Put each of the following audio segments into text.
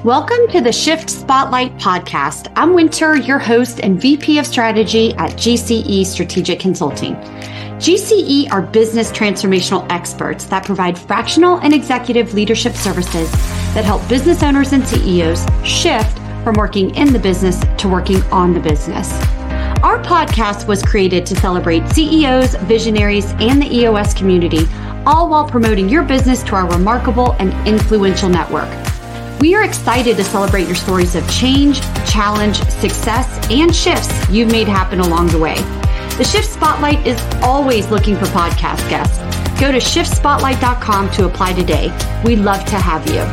Welcome to the Shift Spotlight podcast. I'm Winter, your host and VP of Strategy at GCE Strategic Consulting. GCE are business transformational experts that provide fractional and executive leadership services that help business owners and CEOs shift from working in the business to working on the business. Our podcast was created to celebrate CEOs, visionaries, and the EOS community, all while promoting your business to our remarkable and influential network. We are excited to celebrate your stories of change, challenge, success, and shifts you've made happen along the way. The Shift Spotlight is always looking for podcast guests. Go to shiftspotlight.com to apply today. We'd love to have you.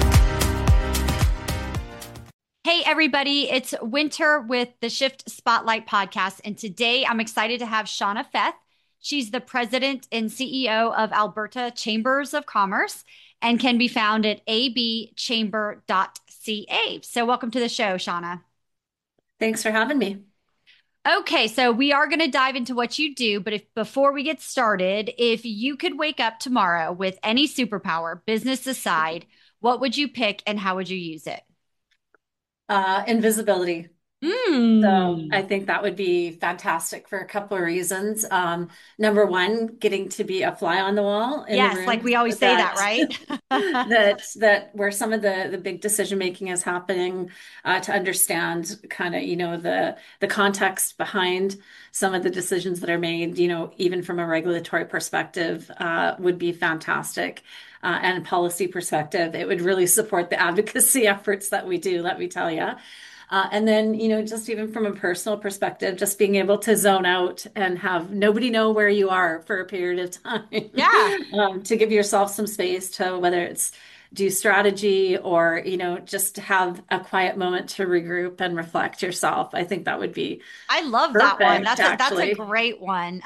Hey, everybody. It's Winter with the Shift Spotlight podcast. And today I'm excited to have Shauna Feth. She's the president and CEO of Alberta Chambers of Commerce and can be found at abchamber.ca. So welcome to the show, Shauna. Thanks for having me. Okay, so we are going to dive into what you do, but before we get started, if you could wake up tomorrow with any superpower, business aside, what would you pick and how would you use it? Invisibility. So I think that would be fantastic for a couple of reasons. Number one, getting to be a fly on the wall in the Yes, room like we always say that, right? that where some of the big decision making is happening, to understand kind of, the context behind some of the decisions that are made, even from a regulatory perspective, would be fantastic. And policy perspective, it would really support the advocacy efforts that we do, let me tell you. And then, just even from a personal perspective, just being able to zone out and have nobody know where you are for a period of time. Yeah. To give yourself some space to whether it's do strategy or, just have a quiet moment to regroup and reflect yourself. I think that would be I love that one. That's a great one.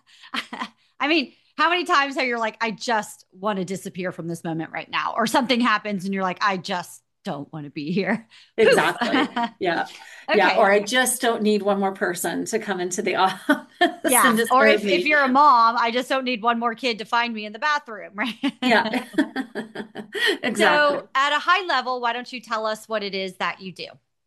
I mean, how many times are you like, I just want to disappear from this moment right now, or something happens and you're like, I just don't want to be here. Exactly. Yeah. Okay. Yeah. Or I just don't need one more person to come into the office. Yeah. And Or disturb me. if you're a mom, I just don't need one more kid to find me in the bathroom, right? Yeah. Exactly. So at a high level, why don't you tell us what it is that you do?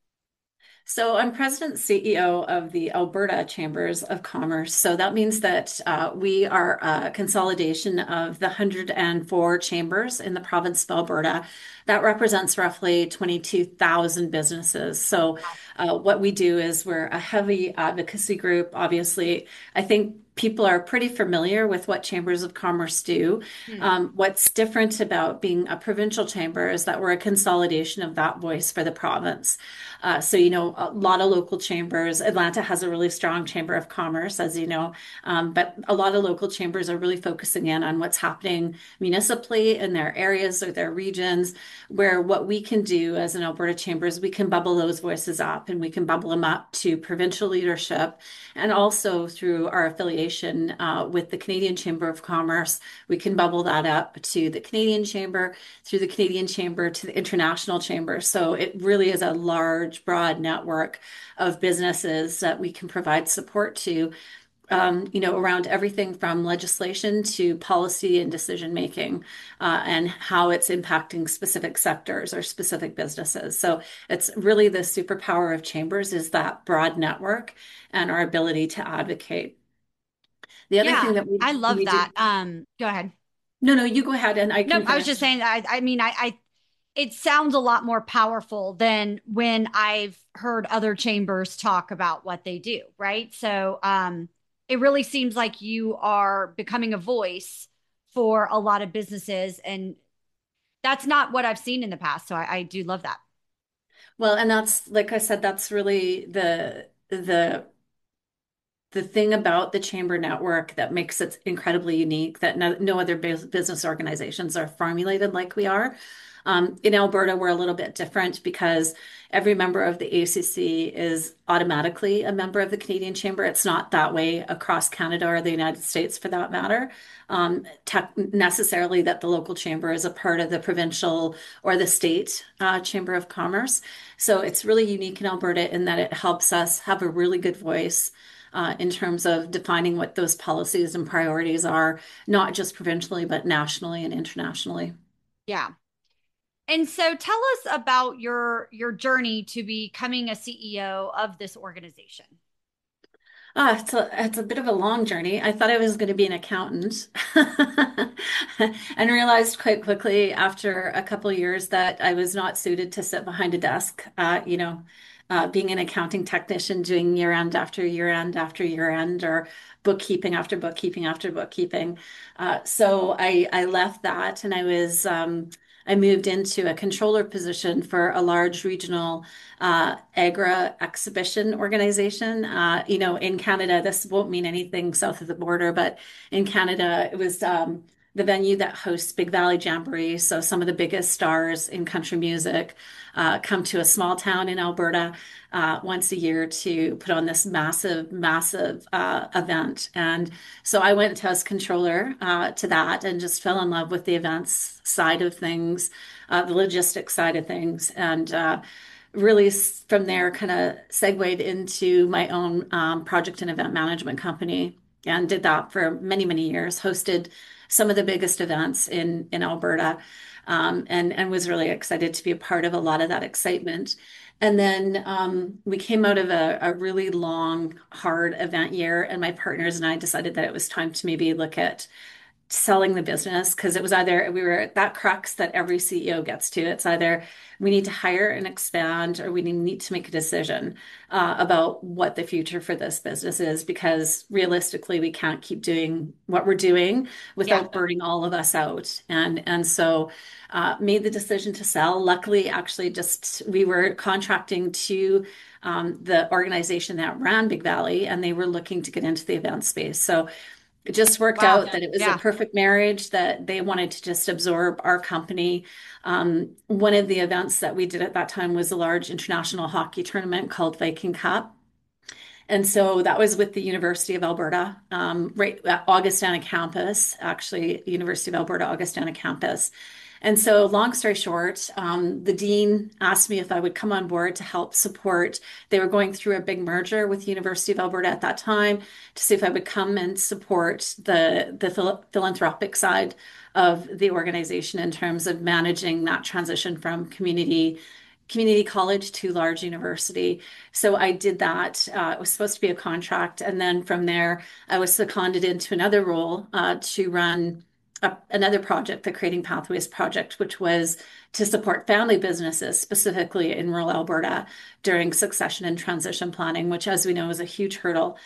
So I'm president and CEO of the Alberta Chambers of Commerce. So that means that we are a consolidation of the 104 chambers in the province of Alberta. That represents roughly 22,000 businesses. So what we do is we're a heavy advocacy group. Obviously, I think people are pretty familiar with what chambers of commerce do. What's different about being a provincial chamber is that we're a consolidation of that voice for the province. So, a lot of local chambers. Atlanta has a really strong chamber of commerce, as you know, but a lot of local chambers are really focusing in on what's happening municipally in their areas or their regions, where what we can do as an Alberta chamber is we can bubble those voices up and we can bubble them up to provincial leadership. And also through our affiliation with the Canadian Chamber of Commerce, we can bubble that up to the Canadian Chamber, through the Canadian Chamber to the International Chamber. So it really is a large, broad network of businesses that we can provide support to, around everything from legislation to policy and decision making, and how it's impacting specific sectors or specific businesses. So it's really the superpower of chambers is that broad network and our ability to advocate. The other thing that I love we that. do. Go ahead. No, you go ahead and I No, can I was just finish. saying, it sounds a lot more powerful than when I've heard other chambers talk about what they do, right? So, it really seems like you are becoming a voice for a lot of businesses, and that's not what I've seen in the past. So I do love that. Well, and that's, like I said, that's really the thing about the chamber network that makes it incredibly unique that no other business organizations are formulated like we are. In Alberta, we're a little bit different because every member of the ACC is automatically a member of the Canadian Chamber. It's not that way across Canada or the United States for that matter. Necessarily that the local chamber is a part of the provincial or the state Chamber of Commerce. So it's really unique in Alberta in that it helps us have a really good voice in terms of defining what those policies and priorities are, not just provincially, but nationally and internationally. Yeah. And so tell us about your journey to becoming a CEO of this organization. It's a bit of a long journey. I thought I was going to be an accountant and realized quite quickly after a couple of years that I was not suited to sit behind a desk. Being an accounting technician, doing year end after year end after year end, or bookkeeping after bookkeeping after bookkeeping. So I left that and I moved into a controller position for a large regional Agra exhibition organization. In Canada, this won't mean anything south of the border, but in Canada, it was the venue that hosts Big Valley Jamboree. So some of the biggest stars in country music come to a small town in Alberta once a year to put on this massive, massive event. And so I went as controller to that and just fell in love with the events side of things, the logistics side of things, and really from there kind of segued into my own project and event management company and did that for many, many years, hosted some of the biggest events in Alberta, and was really excited to be a part of a lot of that excitement. And then we came out of a really long, hard event year, and my partners and I decided that it was time to maybe look at selling the business because it was either we were at that crux that every CEO gets to. It's either we need to hire and expand, or we need to make a decision about what the future for this business is, because realistically, we can't keep doing what we're doing Yeah. without burning all of us out. And so made the decision to sell. Luckily, actually, just we were contracting to the organization that ran Big Valley, and they were looking to get into the event space. So it just worked Wow. out that it was a Yeah. perfect marriage, that they wanted to just absorb our company. One of the events that we did at that time was a large international hockey tournament called Viking Cup. And so that was with the University of Alberta, right at Augustana campus, actually, University of Alberta, Augustana campus. And so, long story short, the dean asked me if I would come on board to help support. They were going through a big merger with the University of Alberta at that time, to see if I would come and support the philanthropic side of the organization in terms of managing that transition from community college to large university. So I did that. It was supposed to be a contract. And then from there, I was seconded into another role to run another project, the Creating Pathways project, which was to support family businesses, specifically in rural Alberta, during succession and transition planning, which, as we know, is a huge hurdle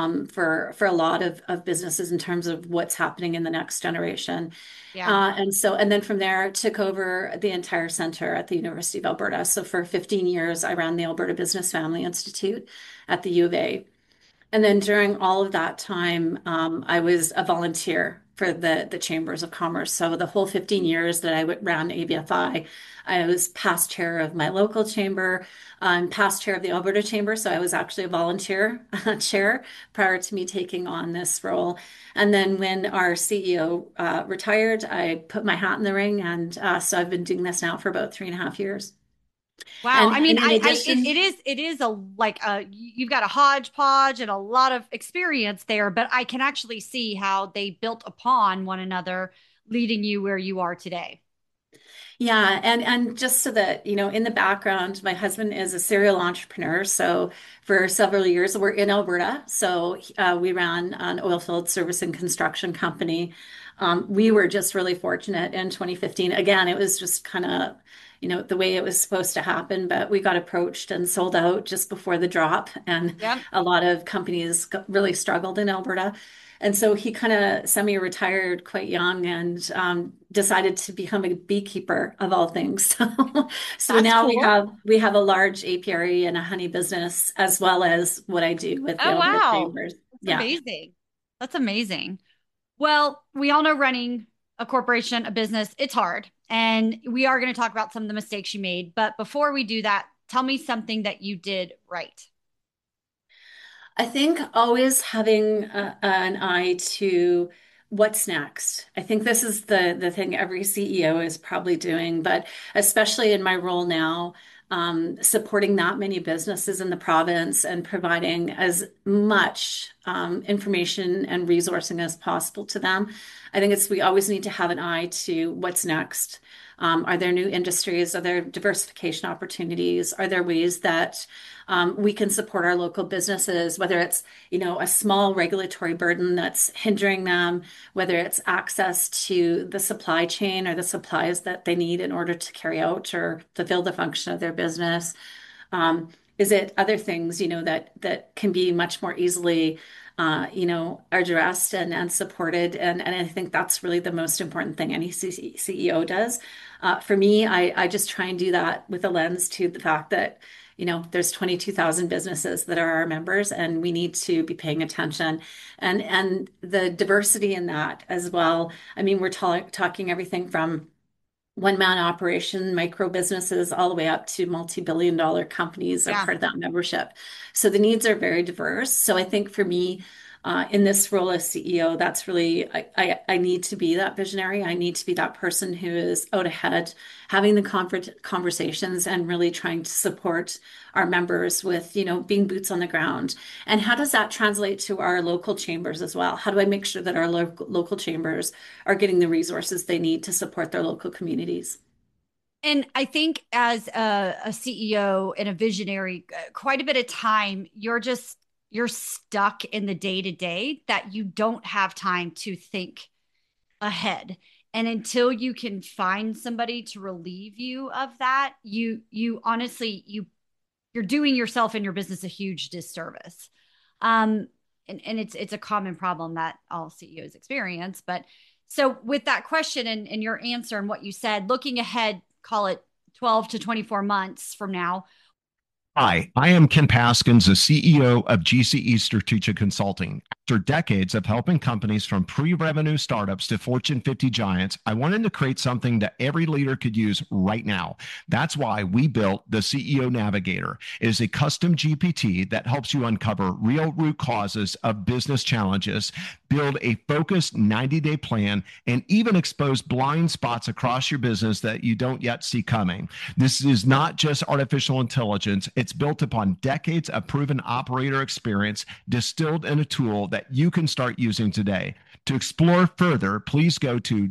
for a lot of businesses in terms of what's happening in the next generation. Yeah. And then from there, I took over the entire center at the University of Alberta. So for 15 years, I ran the Alberta Business Family Institute at the U of A. And then during all of that time, I was a volunteer for the Chambers of Commerce. So the whole 15 years that ran ABFI, I was past chair of my local chamber, past chair of the Alberta Chamber. So I was actually a volunteer chair prior to me taking on this role. And then when our CEO retired, I put my hat in the ring. And so I've been doing this now for about 3.5 years. Wow. And, I mean, and in it addition, is, you've got a hodgepodge and a lot of experience there, but I can actually see how they built upon one another, leading you where you are today. yeah, and just so that, in the background, my husband is a serial entrepreneur. So for several years, we're in Alberta. So we ran an oilfield service and construction company. We were just really fortunate in 2015. Again, it was just kind of, the way it was supposed to happen, but we got approached and sold out just before the drop. And Yep. a lot of companies really struggled in Alberta. And so he kind of semi-retired quite young and decided to become a beekeeper of all things. So That's now we cool. have we have a large apiary and a honey business, as well as what I do with the Oh, Alberta wow. Chambers. That's Yeah. amazing. That's amazing. Well, we all know running a corporation, a business, it's hard. And we are going to talk about some of the mistakes you made. But before we do that, tell me something that you did right. I think always having an eye to what's next. I think this is the thing every CEO is probably doing, but especially in my role now, supporting that many businesses in the province and providing as much information and resourcing as possible to them. I think we always need to have an eye to what's next. Are there new industries? Are there diversification opportunities? Are there ways that we can support our local businesses, whether it's, a small regulatory burden that's hindering them, whether it's access to the supply chain or the supplies that they need in order to carry out or fulfill the function of their business. Is it other things, that can be much more easily, addressed and supported? And I think that's really the most important thing any CEO does. For me, I just try and do that with a lens to the fact that, there's 22,000 businesses that are our members, and we need to be paying attention. And the diversity in that as well. I mean, we're talking everything from one-man operation, micro businesses, all the way up to multi-billion dollar companies are Yeah. part of that membership. So the needs are very diverse. So I think for me, in this role as CEO, that's really, I need to be that visionary. I need to be that person who is out ahead, having the conversations and really trying to support our members with, being boots on the ground. And how does that translate to our local chambers as well? How do I make sure that our local chambers are getting the resources they need to support their local communities? And I think as a CEO and a visionary, quite a bit of time, you're stuck in the day to day that you don't have time to think ahead. And until you can find somebody to relieve you of that, you honestly you're doing yourself and your business a huge disservice. And it's a common problem that all CEOs experience. But so with that question and your answer and what you said, looking ahead, call it 12 to 24 months from now. Hi, I am Ken Paskins, the CEO of GCE Strategic Consulting. After decades of helping companies from pre-revenue startups to Fortune 50 giants, I wanted to create something that every leader could use right now. That's why we built the CEO Navigator. It is a custom GPT that helps you uncover real root causes of business challenges, build a focused 90-day plan, and even expose blind spots across your business that you don't yet see coming. This is not just artificial intelligence. It's built upon decades of proven operator experience distilled in a tool that you can start using today. To explore further, please go to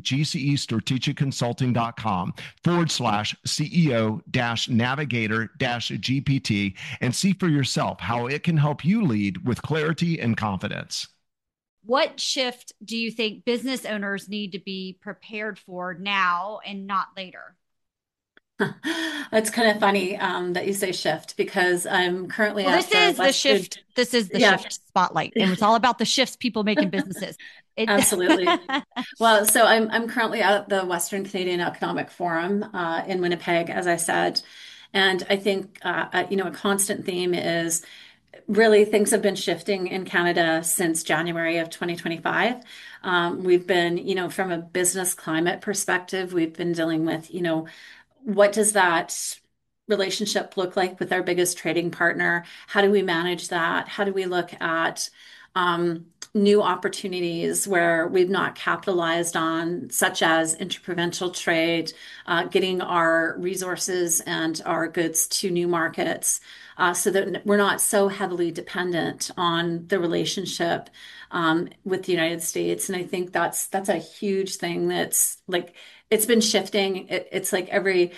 gcestrategicconsulting.com/CEO navigator GPT and see for yourself how it can help you lead with clarity and confidence. What shift do you think business owners need to be prepared for now and not later? It's kind of funny that you say shift because I'm currently Well, at this the is the Western. shift. This is the Yeah, shift spotlight, and it's all about the shifts people make in businesses. It, absolutely. Well, so I'm currently at the Western Canadian Economic Forum in Winnipeg, as I said, and I think a constant theme is really things have been shifting in Canada since January of 2025. We've been, from a business climate perspective, we've been dealing with, what does that relationship look like with our biggest trading partner? How do we manage that? How do we look at new opportunities where we've not capitalized on, such as interprovincial trade, getting our resources and our goods to new markets, so that we're not so heavily dependent on the relationship with the United States. And I think that's a huge thing that's like it's been shifting. It's like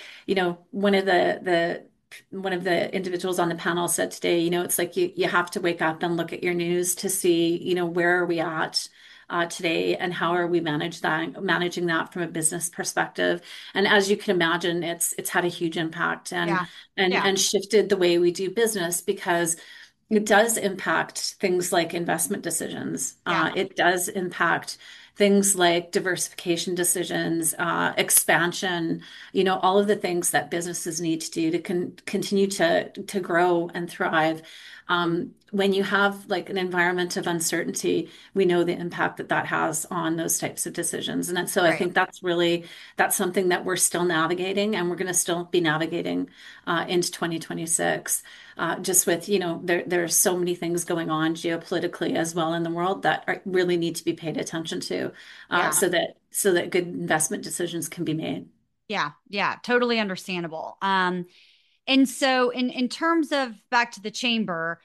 one of the individuals on the panel said today, it's like you have to wake up and look at your news to see, where are we at today and how are we managing that from a business perspective. And as you can imagine, it's had a huge impact and yeah, yeah, and shifted the way we do business because it does impact things like investment decisions. yeah. It does impact things like diversification decisions, expansion, all of the things that businesses need to do to continue to grow and thrive. When you have like an environment of uncertainty, we know the impact that has on those types of decisions. And so I Right. think that's something that we're still navigating and we're going to still be navigating into 2026. Just with, there are so many things going on geopolitically as well in the world that really need to be paid attention to Yeah. so that good investment decisions can be made. Yeah. Yeah. Totally understandable. And so in terms of back to the chamber,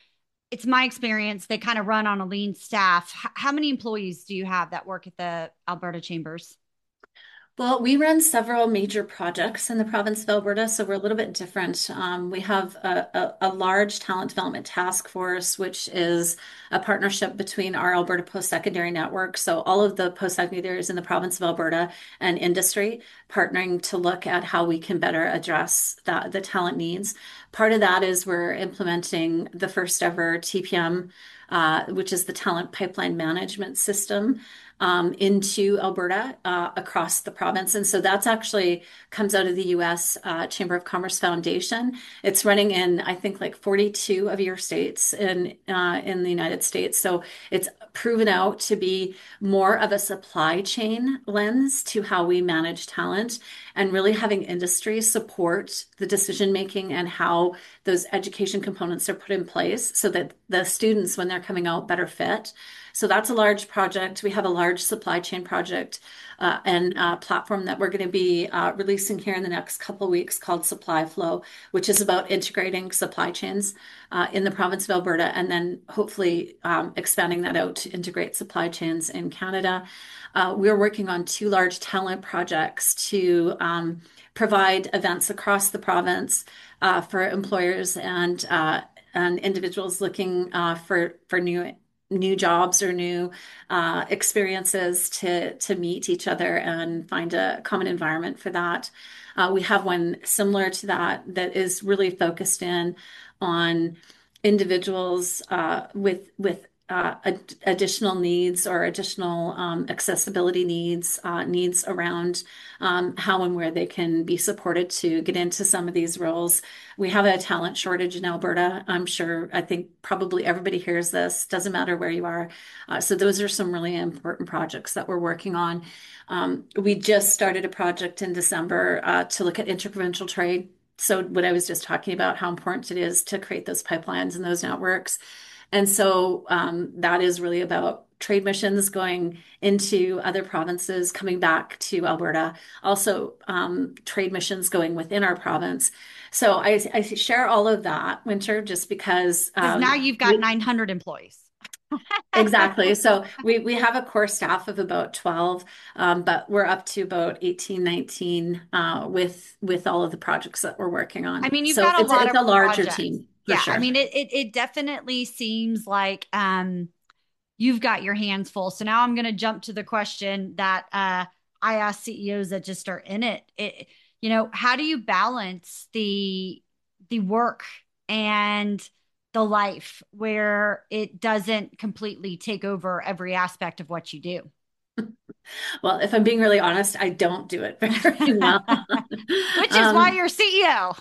it's my experience, they kind of run on a lean staff. How many employees do you have that work at the Alberta Chambers? Well, we run several major projects in the province of Alberta, so we're a little bit different. We have a large talent development task force, which is a partnership between our Alberta Post-Secondary Network, so all of the post-secondaries in the province of Alberta and industry partnering to look at how we can better address the talent needs. Part of that is we're implementing the first ever TPM, which is the Talent Pipeline Management System into Alberta across the province. And so that's actually comes out of the US Chamber of Commerce Foundation. It's running in, I think, like 42 of your states in the United States. So it's proven out to be more of a supply chain lens to how we manage talent and really having industry support the decision making and how those education components are put in place so that the students, when they're coming out, better fit. So that's a large project. We have a large supply chain project and platform that we're going to be releasing here in the next couple of weeks called Supply Flow, which is about integrating supply chains in the province of Alberta and then hopefully expanding that out to integrate supply chains in Canada. We're working on two large talent projects to provide events across the province for employers and individuals looking for new jobs or new experiences to meet each other and find a common environment for that. We have one similar to that is really focused in on individuals with additional needs or additional accessibility needs around how and where they can be supported to get into some of these roles. We have a talent shortage in Alberta. I think probably everybody hears this, doesn't matter where you are. So those are some really important projects that we're working on. We just started a project in December to look at interprovincial trade. So what I was just talking about, how important it is to create those pipelines and those networks. And so that is really about trade missions going into other provinces, coming back to Alberta, also trade missions going within our province. So I share all of that, Winter, just because now you've got 900 employees. Exactly. So we have a core staff of about 12, but we're up to about 18, 19 with all of the projects that we're working on. I mean, you've so got it's a larger projects. team. Yeah, sure. I mean, it definitely seems like you've got your hands full. So now I'm going to jump to the question that I ask CEOs that just are in it. How do you balance the work and the life where it doesn't completely take over every aspect of what you do? Well, if I'm being really honest, I don't do it very well. Which is why you're CEO.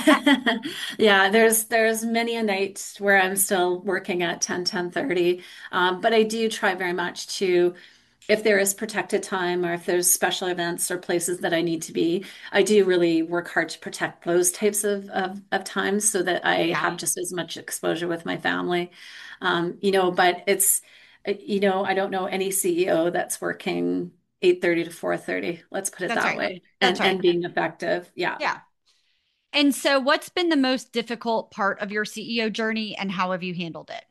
Yeah, there's many a night where I'm still working at 10:30. But I do try very much to, if there is protected time or if there's special events or places that I need to be, I do really work hard to protect those types of times so that I have just as much exposure with my family. But it's, I don't know any CEO that's working 8:30 to 4:30. Let's put it that way. And being effective. Yeah. Yeah. And so what's been the most difficult part of your CEO journey and how have you handled it?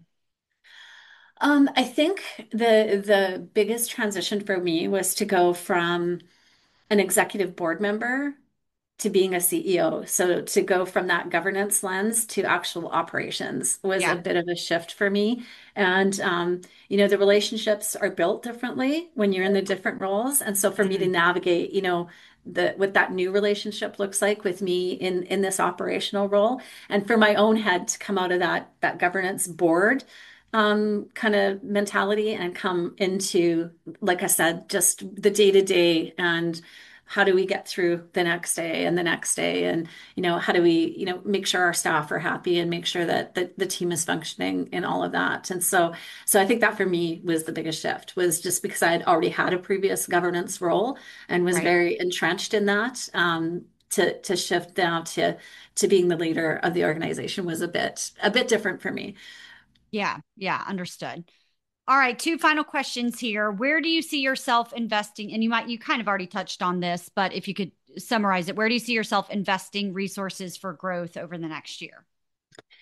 I think the biggest transition for me was to go from an executive board member to being a CEO. So to go from that governance lens to actual operations was a bit of a shift for me. And, the relationships are built differently when you're in the different roles. And so for me to navigate, what that new relationship looks like with me in this operational role, and for my own head to come out of that governance board kind of mentality and come into, like I said, just the day to day and how do we get through the next day and the next day and how do we make sure our staff are happy and make sure that the team is functioning in all of that. And so I think that for me was the biggest shift, was just because I had already had a previous governance role and was very entrenched in that. To shift down to being the leader of the organization was a bit different for me. Yeah, understood. All right, two final questions here. Where do you see yourself investing? And you kind of already touched on this, but if you could summarize it, where do you see yourself investing resources for growth over the next year?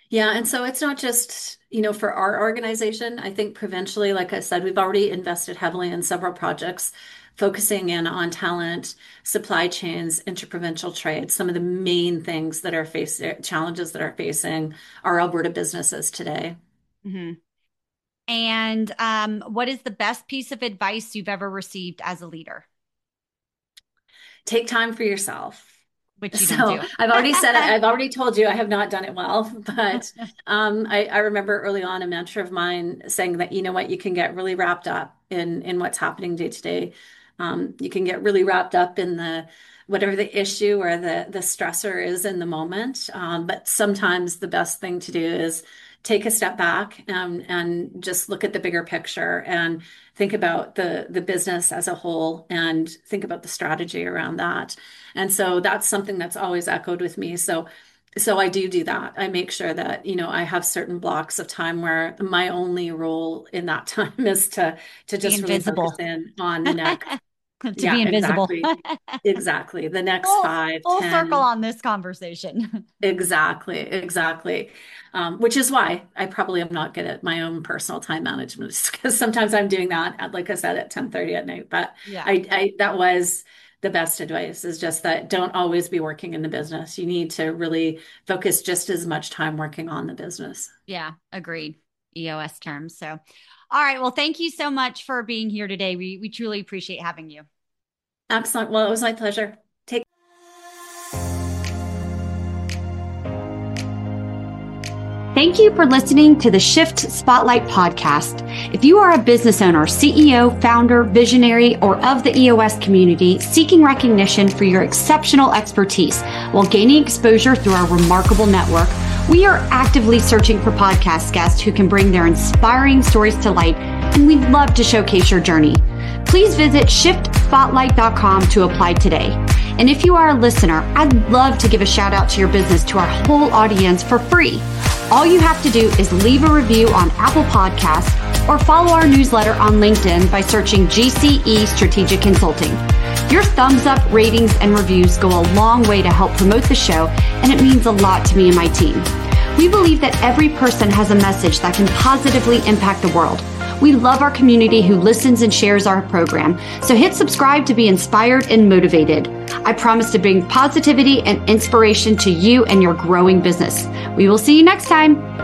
Yeah, and so it's not just, for our organization. I think provincially, like I said, we've already invested heavily in several projects focusing in on talent, supply chains, interprovincial trade, some of the main things that are facing challenges that are facing our Alberta businesses today. Hmm. And what is the best piece of advice you've ever received as a leader? Take time for yourself. Which you don't So do. I've already said it. I've already told you I have not done it well, but I remember early on a mentor of mine saying that, you know what, you can get really wrapped up in what's happening day to day. You can get really wrapped up in the whatever the issue or the stressor is in the moment. But sometimes the best thing to do is take a step back and just look at the bigger picture and think about the business as a whole and think about the strategy around that. And so that's something that's always echoed with me. So I do that. I make sure that, I have certain blocks of time where my only role in that time is to Be just really focus invisible. in on the next. To be Yeah, invisible. exactly. Exactly. The next Full, five, full circle 10. on this conversation. Exactly, exactly. Which is why I probably am not good at my own personal time management because sometimes I'm doing that at, like I said, at 10:30 at night. But Yeah. I that was the best advice is just that don't always be working in the business. You need to really focus just as much time working on the business. Yeah, agreed. EOS terms. So, all right. Well, thank you so much for being here today. We truly appreciate having you. Excellent. Well, it was my pleasure. Take Thank you for listening to the Shift Spotlight podcast. If you are a business owner, CEO, founder, visionary, or of the EOS community seeking recognition for your exceptional expertise while gaining exposure through our remarkable network, we are actively searching for podcast guests who can bring their inspiring stories to light, and we'd love to showcase your journey. Please visit shiftspotlight.com to apply today. And if you are a listener, I'd love to give a shout out to your business to our whole audience for free. All you have to do is leave a review on Apple Podcasts or follow our newsletter on LinkedIn by searching GCE Strategic Consulting. Your thumbs up, ratings, and reviews go a long way to help promote the show, and it means a lot to me and my team. We believe that every person has a message that can positively impact the world. We love our community who listens and shares our program, so hit subscribe to be inspired and motivated. I promise to bring positivity and inspiration to you and your growing business. We will see you next time.